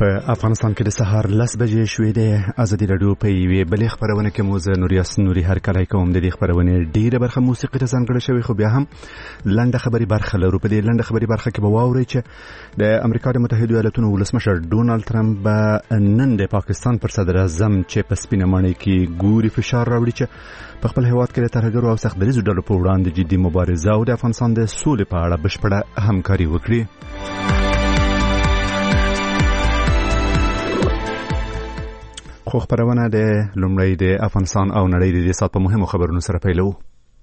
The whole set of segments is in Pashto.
په افغانستان کې د سهار 10 بجې شوې ده. ازادي رادیو په یوې بلې خبرونه کې موزه نوري هر کله کوم د دې خبرونه ډیره برخه موسیقي ته ځانګړې شوی، خو بیا هم لنډه خبري برخه لرو. په دې لنډه خبري برخه کې به واورئ چې د امریکا د متحده ایالاتونو ولسمشر ډونالد ټرمپ نن د پاکستان پر صدر اعظم چې په سپینه ماڼۍ کې ګوري فشار راوړي چې په خپل هیواد کې د ترهګرو او سخت دریزو ډلو په وړاندې جدي مبارزه او د افغانستان د سولې په اړه بشپړه همکاري وکړي. خو خبرونه د لومړی د افغانستان او نړۍ د دې سات په مهمو خبرونو سره پیلو.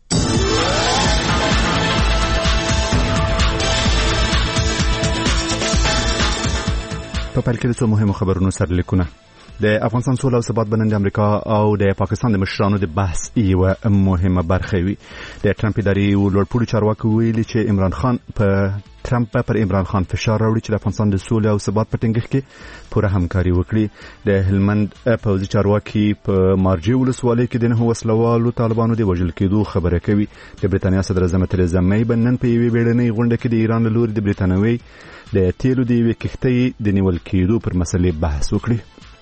په پیل کې د څو مهمو خبرونو سره لیکونه. د افغانستان سوله او ثبات بنن د امریکا او د پاکستان د مشرانو د بحث یوه مهمه برخه وي. د ټرمپ ادارې لوړپوړي چارواکي ویلي چې عمران خان پر عمران خان فشار راوړي چې د افغانستان د سولې او ثبات په ټینګښت کې پوره همکاري وکړي. د هلمند پوځي چارواکي په مارجې ولسوالۍ کې د 9 وسلوالو طالبانو د وژل کېدو خبره کوي. د برېټانیا صدر اعظم تریزا مې نن په یوې بیړنۍ غونډه کې د ایران له لوري د برېټانوي د تیلو د یوې کښتۍ د نیول کېدو پر مسلې بحث وکړي.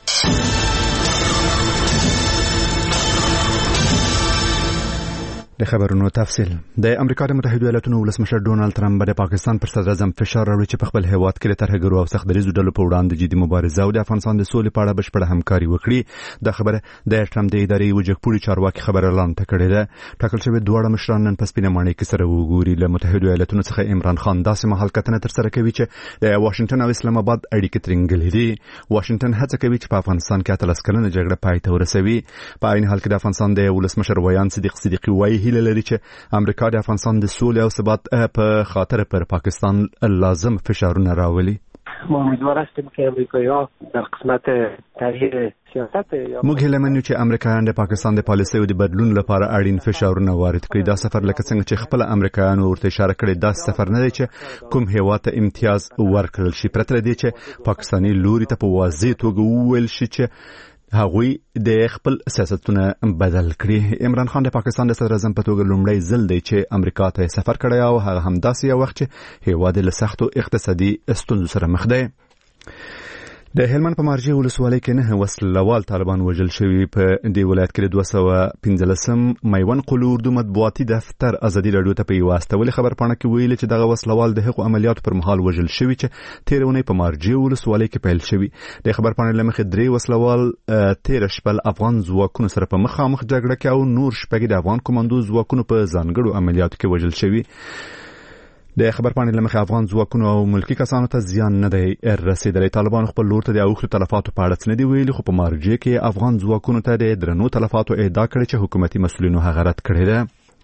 د خبرونو تفصیل. د امریکا د متحده ایالاتونو ولسمشر ډونالد ټرمپ د پاکستان پر صدر اعظم فشار راوړي چې په خپل هیواد کې د ترهګرو او سخت دریزو ډلو په وړاندې جدي مبارزه او د افغانستان د سولې په اړه بشپړه همکاري وکړي. دا خبره د ټرمپ د ادارې وجهپوړي چارواکي خبر اعلان کړی ده. ټاکل شوی دواړه مشران نن په سپینه ماڼۍ کې سره وګوري. له متحده ایالاتونو څخه عمران خان داسې مهال کتنه تر سره کوي چې د واشنگټن او اسلام آباد اړیکې ترنګلې دي. واشنگټن هڅه کوي چې په افغانستان کې 13 کلنه جګړه پای ته ورسوي. په عین حال کې د افغانستان د ولسمشر ویان صدیقی وایي هیله لري چې امریکا د افغانستان د سولې او ثبات په خاطر پر پاکستان لازم فشارونه راولي. ما امیدوار هستیم که امریکایی‌ها در قسمت تغییر سیاست موږ هیله منو چې امریکایان د پاکستان د پالیسیو د بدلون لپاره اړین فشارونه وارد کړي. دا سفر لکه څنګه چې خپل امریکایان ورته اشاره کړې، دا سفر نه دی چې کوم هیواد ته امتیاز ورکړل شي، پرته دی چې پاکستاني لوري ته په واضح توګه وویل شي چې هغوی د خپل سیاستونه بدل کړي. عمران خان د پاکستان د صدر اعظم په توګه لومړی ځل دی چې امریکا ته سفر کړی او هغه هم داسې یو وخت چې هیواد له سختو اقتصادي ستونزو سره مخ دی. د هلمند په مارجې ولسوالۍ کې 9 وسلوال طالبان وژل شوي. په دې ولایت کې 215 میوند قلو اردو مطبوعاتي دفتر ازادي رادیو ته په یو استولي خبر پاڼه کې ویلي چې دغه وسلوال د حقوق عملیاتو پر مهال وژل شوي چې تیرونه په مارجې ولسوالۍ کې پیل شوي. د خبر پاڼې لمخې 3 وسلوال تیر شپه افغان ځواکونو سره په مخامخ جګړه کې او نور شپږ د افغان کمانډو ځواکونو په ځانګړو عملیاتو کې وژل شوي. د خبر پاڼې لمخې افغان ځواکونو او ملکی کسانو ته زیان نه دی رسیدلی. طالبان خپل لور ته د اوښتو تلفاتو په اړه څه نه دي ویلي، خو په مارجې کې افغان ځواکونو ته د درنو تلفاتو ادعا کړې چې حکومتي مسؤلینو هغه رد کړې ده.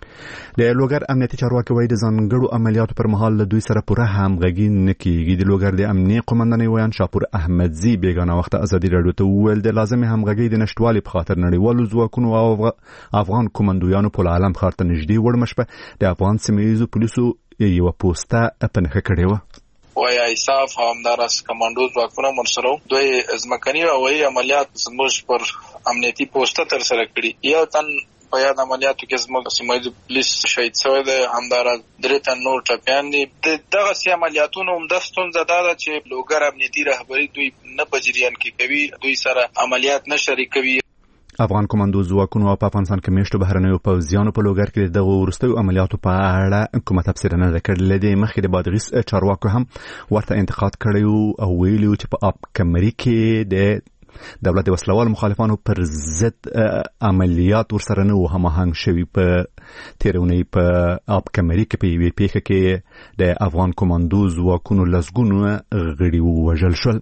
د لوګر امنیتي چارواکي وایي د ځانګړو عملیاتو پر مهال له دوی سره پوره همغږي نه کیږي. د لوګر د امنیتي قومندان ویان شاپور احمدزي بیگانه وخت ازادي رادیو ته وویل د لازمي همغږي د نشټوالي په خاطر نړیوالو ځواکونو او افغان کمانډویانو په عالم ښار ته نږدې وړمشپه د افغان سیمه‌ییزو پولیسو یو پوسټه په نښه کړې و. وای ایساف همدارس کمانډو ځواکونه مرسرو دوی ځمکني او هوایي عملیات زموږ پر امنیتي پوسټه تر سره کړي. یو تن په یاد عملیاتو کې زموږ سیمه‌ییز پولیس شهید شوی دی، همدارس 3 تن نور ټپیان دي. دغه سي عملیاتونو هم د ستونزه ده چې لوګر امنیتي رهبری دوی نه په جریان کې کوي، دوی سره عملیات نه شریکوي. افغان کمانډو ځواکونو په افغانستان کې میشتو بهرنیو پوځیانو په لوګر کې دغه وروستیو عملیاتو په اړه کومه تفسیر نه کړل دي. مخکې د بادغیس چارواکو هم ورته انتقاد کړی او ویلي چې په اب کمري کې د دولت وسلوال مخالفانو پر ضد عملیات ورسره نه و هماهنګ شوي. په تیرونی په اب کمري کې په یوې پیښه کې د افغان کمانډو ځواکونو لسګونو غړي ووژل شول.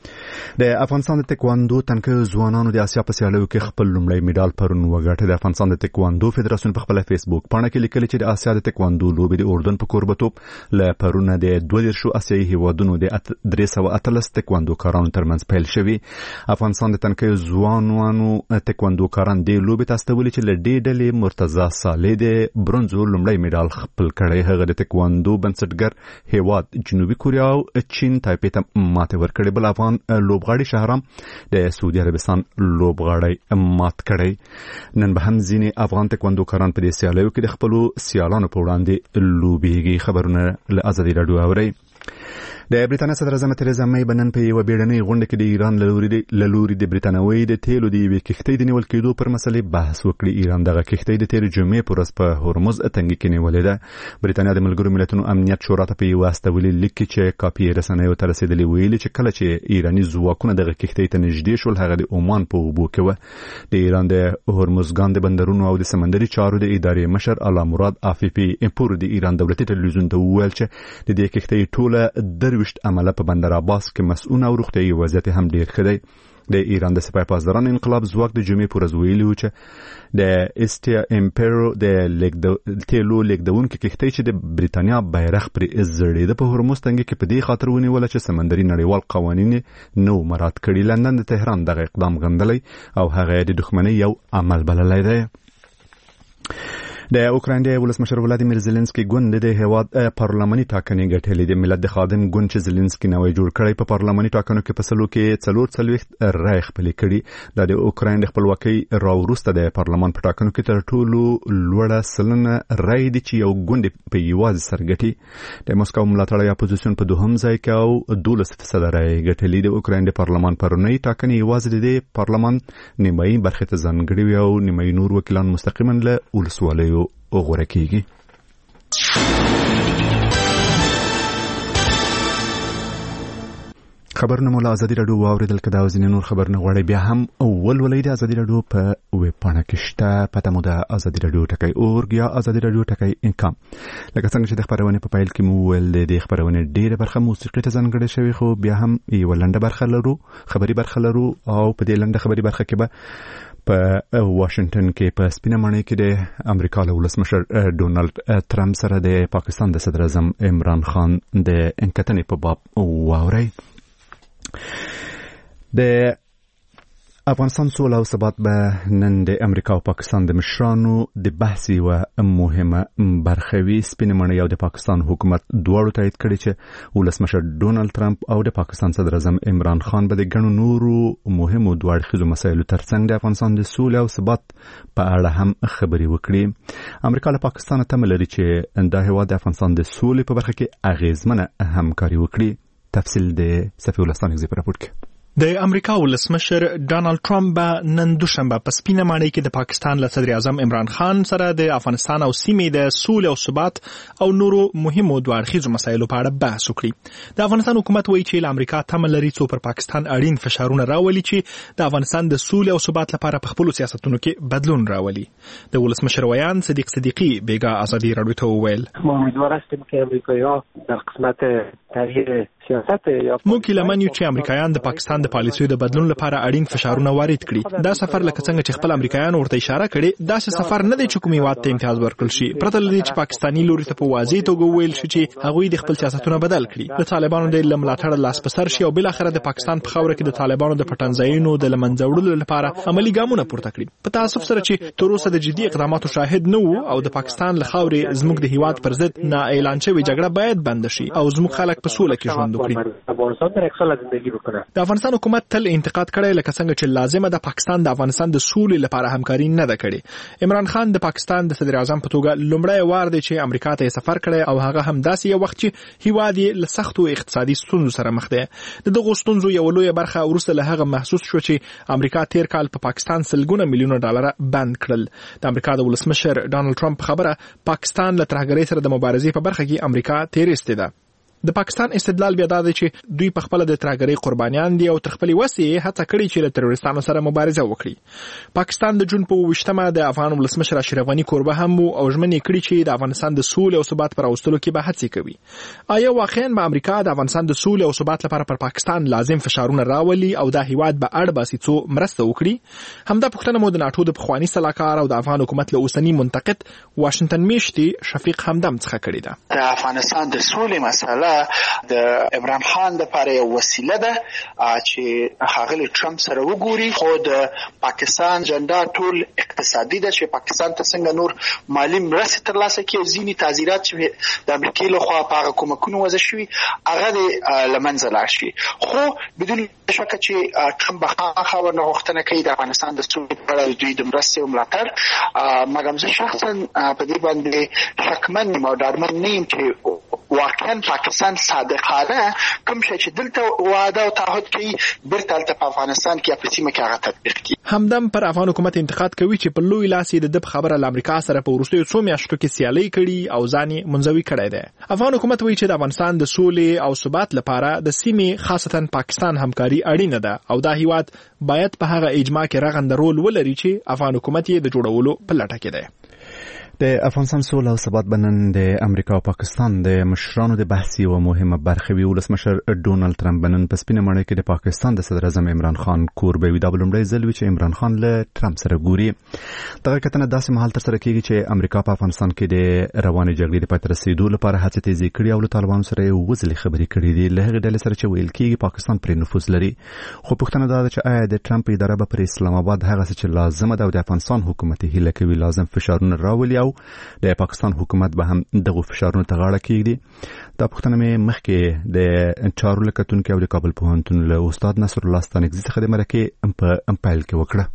د افغانستان د تکواندو تنکه ځوانانو د آسیا په سیالیو کې خپل لومړی میډال پرون وګټه. د افغانستان د تکواندو فدراسیون په خپل فیسبوک پاڼه کې لیکلي چې د آسیا د تکواندو لوبې د اردن په کوربتوب له پرونه د 22 آسیایي هیوادونو د 313 تکواندو کارانو ترمنځ پیل شوی. افغانستان د تنکه ځوانانو تکواندو کاران د لوبې تاستولي چې له دې ډلې مرتضی صالح د برونزو لومړی میډال خپل کړی. هغه د تکواندو بنسټګر هیواد جنوبي کوریا او چین تایپې ته ماته ورکړې. بل افغان لوبغاړي شهرام د سعودي عربستان لوبغاړي مات کړی. نن به هم ځینې افغان تکواندو کاران په دې سیالیو کې د خپلو سیالانو په وړاندې لوبېږي. خبرونه له ازادي راډیو اورئ. د برېټانیا صدر اعظم تریزا مې بنن په یو بیړنۍ غونډه کې د ایران لوري د برېټانوي د تیلو د یوې کښتۍ د نیول کېدو پر مسلې بحث وکړي. ایران دغه کښتۍ د تیر جمعې پر ورځ په هرمز تنګي کې نیولې ده. برېټانیا د ملګرو ملتونو امنیت شورا ته په یو استولي لیک کې چې کاپي رسنیو ته رسیدلې ویلي چې کله چې ایرانی ځواکونه دغه کښتۍ ته نږدې شول هغه د عمان په اوبو کې و. د ایران د هرمزګان د بندرونو او د سمندري چارو د ادارې مشر اعلی مراد عفیفي امپور د ایران دولتي ټلویزیون ته وویل چې د دې کښتۍ ټوله درويشت عمله په بندر عباس کې مسؤل او روغتيایي وضعیت هم ډیر ښه دی. د ایران د سپاه پاسداران انقلاب ځواک د جمعې پر ورځ ویلي و چې د اسټیا امپیرو د تیلو لیکدونکو کښتۍ چې د برېټانیا بیرغ پر زړېده په هرمز تنګي کې په دې خاطر ونیول چې سمندري نړیوال قوانین نو مراعات کړي. لندن د تهران دغه اقدام غندلی او هغه د دښمنۍ یو عمل بللی دی. د اوکراین د ولسمشر ولادیمیر زيلنسکي ګوند د هیواد پارلماني ټاکنې ګټلې. د ملت د خادم ګوند چې زيلنسکي نوې جوړ کړی په پارلماني ټاکنو کې په سلو کې 440 رای خپل کړي. د اوکراین د خپلواکۍ راوروسته د پارلمان په ټاکنو کې تر ټولو لوړه سلنه رای دي چې یو ګوند په یوازې سرګټي. د مسکو ملاتړی اپوزیسیون په دوهم ځای کې او 12% رای ګټلې. د اوکراین د پارلمان پرونی ټاکنې یوازې د پارلمان نیمایي برخه ته ځانګړي او نیمایي نور وکیلان مستقیما له ولسوالیو وغوړه کیږي. خبرونه مو له ازادي راډیو واوریدل. کدا وزین نور خبرونه غواړي بیا هم ولولې د ازادي راډیو په ویب پاڼه کې شته. پته مو د ازادي راډیو ټکی اورګ یا ازادي راډیو ټکی انکم. لکه څنګه چې د خبرونه په پیل کې مو ول د خبرونه ډیره برخه موسیقي ته ځانګړې شوی خو بیا هم یو لنډه برخه لرو خبري برخه لرو او په دې لنډه خبري برخه کې به په واشنگټن کې په سپینه ماڼۍ کې د امریکا له ولسمشر ډونالد ټرمپ سره د پاکستان د صدر اعظم عمران خان د انکتنې په باب واوري. د افغانستان سوله او ثبات به نن د امریکا او پاکستان د مشرانو د بحث یو مهمه برخه وي. سپینه ماڼۍ او د پاکستان حکومت دواړو تایید کړي چې ولسمشر ډونالد ټرمپ او د پاکستان صدر اعظم عمران خان به د ګڼو نورو مهمو دوه اړخیزو مسایلو ترڅنګ د افغانستان د سولې او ثبات په اړه هم خبرې وکړي. امریکا له پاکستان تمه لري چې د هیواد د افغانستان د سولې په برخه کې اغیزمنه همکاري وکړي. تفصیل د صفی ولستان غزي په راپور کې. د امریکا ولسمشر ډانلډ ټرمپ نن دوشنبه په سپینه ماڼۍ کې د پاکستان له صدر اعظم عمران خان سره د افغانستان او سیمې د سولې او ثبات او نورو مهمو دوه اړخیزو مسایلو په اړه بحث وکړي. د افغانستان حکومت وایي چې له امریکا تمه لري څو پر پاکستان اړین فشارونه راولي چې د افغانستان د سولې او ثبات لپاره په خپل سیاستونو کې بدلون راولي. د ولسمشر ویان صدیق صدیقی بیگا ازادي راډیو ته وویل ما امیدوار هستیم که امریکایی‌ها در قسمت تغییر سیاست یا موږ لمن یو چې امریکایان د پاکستان د پالیسیو د بدلون لپاره اړین فشارونه وارد کړي. دا سفر لکه څنګه چې خپل امریکایان ورته اشاره کړي دا سفر نه دی چې کومي واټ ته امتیاز ورکړل شي. پرته لري چې پاکستاني لوري ته په واضح توګه ویل شي چې هغوی د خپل سیاستونه بدل کړي. د طالبانو د ملاتړ لاس په سر شي او بل اخر د پاکستان په خاور کې د طالبانو د پټنځایونو د لمنځه وړلو لپاره عملی ګامونه پورته کړي. په تاسف سره چې تر اوسه د جدي اقداماتو شاهد نه وو او د پاکستان له خاورې زموږ د هیواد پر ضد نه اعلان شوی جګړه باید بند شي او زموږ خلک په سوله کې ژوند وکړي. د افغانستان حکومت تل انتقاد کړی لکه څنګه چې لازمه د پاکستان د افغانستان د سولې لپاره همکاري نه ده کړې. عمران خان د پاکستان د صدر اعظم په توګه لومړی وار دی چې امریکا ته سفر کړی او هغه هم داسې یو وخت چې هیواد یې له سختو اقتصادي ستونزو سره مخ دی. دغه ستونزو یو لوی برخه ورسته له هغه محسوس شو چې امریکا تیر کال په پاکستان سلګونه میلیونه ډالر بند کړل. د امریکا د ولسمشر ډانلډ ټرمپ خبره پاکستان له ترهګرۍ سره د مبارزې په برخه کې امریکا تیرسته ده. د پاکستان استدلال بیا دا دی چې دوی په خپل د ترهګرۍ قربانیان دي او تر خپل وسې هڅه کړې چې له تروریستانو سره مبارزه وکړي. پاکستان د جون په 28مه د افغان ولسمشر اشرف غنی کوربه هم او ژمنې کړې چې د افغانستان د سولې او ثبات پر اوستلو کې به هڅې کوي. آیا واقعا به امریکا د افغانستان د سولې او ثبات لپاره پر پاکستان لازم فشارونه راولي او د هیواد به اړ باسي څو مرسته وکړي؟ همدا پوښتنه مو د ناتو د پخوانی سلاکار او د افغان حکومت له اوسنی منتقد واشنگټن میشتي شفیق همدم څخه کړی ده. د افغانستان د سولې مسله د عمران خان لپاره یو وسیله ده چې هغه ټرمپ سره وګوري. خو د پاکستان جنډا ټول اقتصادي ده چې پاکستان ته څنګه نور مالی مرستې ترلاسه کړي. ځینې تعزیرات چې د امریکا له خوا په هغه کومکونو وضع شوي هغه د لمنځه لاړ شي. خو بدون شک چې ټرمپ خاور نه غوښتنه کوي د افغانستان د سولې په اړه دوی د مرستې او ملاتړ. مګر زه شخصا په دې باندې شکمن یم او ډاډمن نه یم چې واقعا پاکستان صادقانه کوم شي چې دلته وعده او تعهد کوي برته په افغانستان کې په سیمه کې هغه تطبیق کوي. همدم پر افغان حکومت انتقاد کوي چې په لوی لاس د خبره له امریکا سره په وروستیو څو میاشتو کې سیالي کړي او ځان منځوي کړی دی. افغان حکومت وایي چې د افغانستان د سولې او ثبات لپاره د سیمې خاصتا پاکستان همکاري اړینه ده او دا هیواد باید په هغه اجماع کې رغنده رول ولري چې افغان حکومت یې د جوړولو په لټه کې دی. د افغانستان سوله او ثبات بنن د امریکا او پاکستان د مشرانو د بحثي او مهمه برخه وی ولسمشر ډونالد ترامپ بنن په سپینه مړی کې د پاکستان د صدر اعظم عمران خان کوربه وی د بلمړی ځل چې عمران خان له ترامپ سره ګوري. دغه کتنه داسې مهال تر سره کیږي چې امریکا په افغانستان کې د روانې جګړې د پای ته رسیدو لپاره هڅې تیزې کړې او له طالبانو سره وزلي خبرې کړې دي. له هغې ډلې سره چې ویل کیږي پاکستان پر نفوذ لري، خو پوښتنه دا ده چې آیا د ترامپ اداره به پر اسلام آباد هغه څه چې لازم ده او د افغانستان حکومت هیله کوي لازم فشارونه راولي او د پاکستان حکومت به هم دغه فشارونو ته غاړه کېږدي. دا پوښتنه مې مخکې د چارو لکتونکو او د کابل پوهنتون له استاد نصر الله ستانکزي څخه د مرکې په امپایل کې وکړه.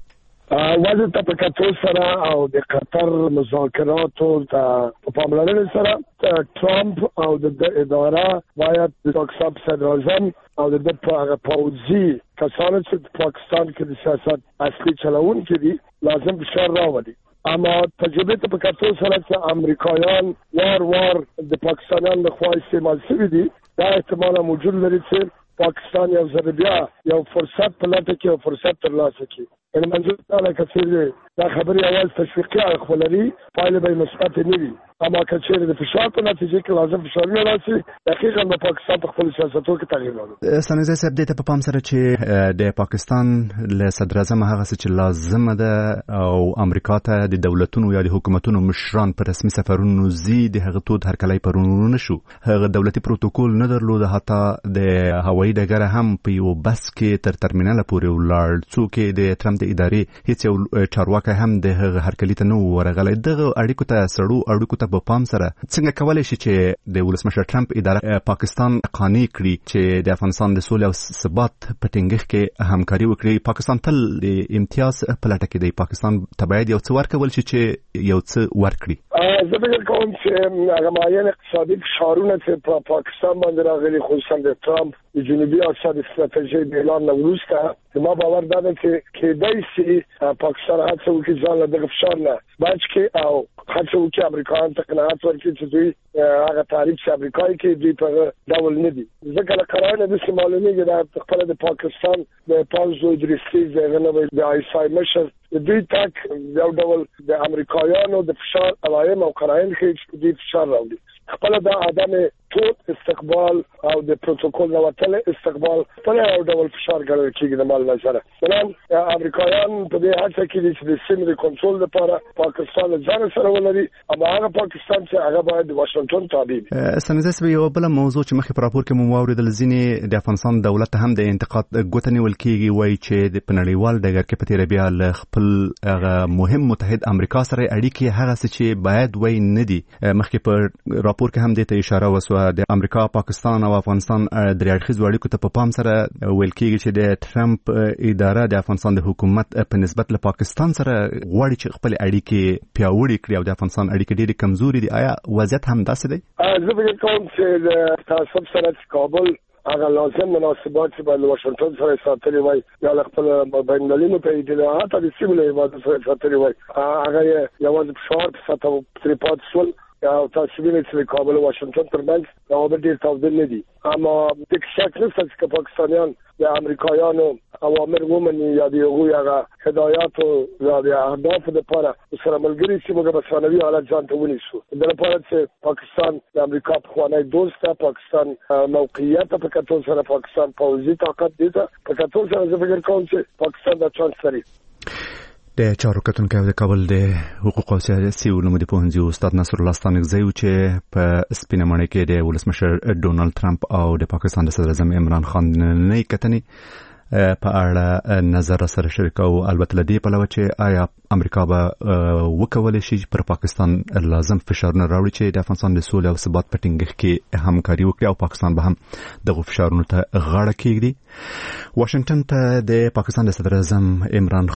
وضع ته په کتو سره او د قطر مذاکراتو په پاملرنې سره ترامپ او د اداره باید د پاکستان صدر اعظم او د پوځي کسانو چې پاکستان کې د سیاست اصلي چلوونکي دي لازم فشار راولي. اما تجربه ته په کتو سره چې امریکایان وار د پاکستانیانو له خوا استعمال شوي دي، دا احتمال موجود لري چې پاکستان یو ځل بیا یو فرصت په لټه کې او فرصت ترلاسه کړي. یعنې منظور دا لکه چې دا خبرې اول تشویقي اړخ ولري، پایلې به یې مثبتې نه وي. اما که چېرې د فشار په نتیجه کې لازم فشارونه راشي، دقیقاً به پاکستان په خپلو سیاستونو کې تغییر راولي. ستانکزی صاحب دې ته په پام سره چې د پاکستان له صدر اعظم هغه څه چې لازمه ده او امریکا ته د دولتونو یا د حکومتونو مشران په رسمي سفرونو ځي، د هغه تود هرکلی پرونو نشو، هغه دولتي پروتوکول نه درلود، حتی د هوایي ډګره هم په یو بس کې تر ترمینل پورې ولاړ، څوک د ترامپ د ادارې هیڅ یو چارواکی هم د هغه هرکلي ته نه ورغلی. دغه اړیکو ته سړو اړیکو ته په پام سره څنګه کولای شي چې د ولسمشر ترامپ اداره پاکستان قانع کړي چې د افغانستان د سولې او ثبات په ټینګښت کې همکاري وکړي؟ پاکستان تل د امتیاز په لټه کې دی، پاکستان ته باید یو څه ورکول شي چې یو څه ورکړي. زه فکر کوم چې هغه معین اقتصادي فشارونه چې په پاکستان باندې راغلي، خصوصا د ترامپ د جنوبي اسیا د ستراتیژۍ د اعلان نه وروسته، ما باور دا ده چې کېدای شي پاکستان هڅه وکړي ځان له دغه فشار نه بچ کړي او هڅه وکړي امریکایانو ته قناعت ورکړي چې دوی هغه تعریف چې امریکا یې کوي دوی په ډول نه دي. ځکه له قرارونه داسې معلومیږي دا خپله د پاکستان د پوځ درستي هغه نه د آیسای مشر دوی تک یو ډول د امریکایانو د فشار علایم او قرائن ښیي چې دوی فشار راوړي. خپله دا عدم تود استقبال او د پروتوکول نه وتلی استقبال خپله یو ډول فشار ګڼل کېږي د مال نظره. مثلا امریکایان په دې هڅه کې دي چې د سیمې د کنټرول لپاره پاکستان له ځان سره ولري، اما هغه پاکستان چې هغه باید د واشنګټن تابع وي. ستانکزی صاحب یوه بله موضوع چې مخکې په راپور کې مو واورېدل، ځینې د افغانستان دولت ته هم د انتقاد ګوته نیول کېږي، وایي چې په نړیوال ډګر کې په تېره بیا له خپل هغه مهم متحد امریکا سره اړیکې هغه څه چې باید وایي نه دي. مخکې په راپور کې هم دې ته اشاره وسوه، د امریکا، پاکستان او افغانستان درې اړخیزو اړیکو ته په پام سره ویل کېږي چې د ترامپ اداره د افغانستان د حکومت په نسبت له پاکستان سره غواړي چې خپل اړیکې پیاوړې کړي او د افغانستان اړیکې ډېرې کمزوري دي. آیا وضعیت هم داسې دی؟ زه فکر کوم چې د تعصب سره کابل هغه لازم مناسبات چې باید واشنګټن سره ساتلي وای یا خپل بین المللي متحدینو حتی د سیمې له هیوادو سره ساتلي وای، هغه یوازې فشار په سطح پرې پاتې شول او تاسو وینئ چې کابل او واشنګټن ترمنځ روابط ډېر توده نه دي. اما د شک نشته چې پاکستانیان د امریکایانو اوامر ومني یا د هغوی هغه هدایات او د اهدافو لپاره سره ملګري شي، موږ به ثانوي حالت ځان ته ونیسو. د لپاره چې پاکستان د امریکا پخوانی دوست ده، پاکستان موقعیت په کتو سره پاکستان پوځي طاقت دی په کتو سره زه فکر کوم چې پاکستان دا چانس لري. د چارو کتونکو د کابل د حقوق او سیاسي علومو د پوهنځي استاد نصر الله ستانکزی چې په سپینه مړۍ کې د ولسمشر ډونالد ترامپ او د پاکستان د صدر اعظم عمران خان نننۍ کتنې په اړه نظر سره شریکو. البته لدی په لور چې آیا امریکا به وکولای شي پر پاکستان لازم فشارونه راوړي چې د افغانستان د سولې او ثبات په ټینګښت کې همکاري وکړي او پاکستان به هم دغه فشارونو ته غاړه کېږدي. واشنګټن ته د پاکستان د صدر اعظم عمران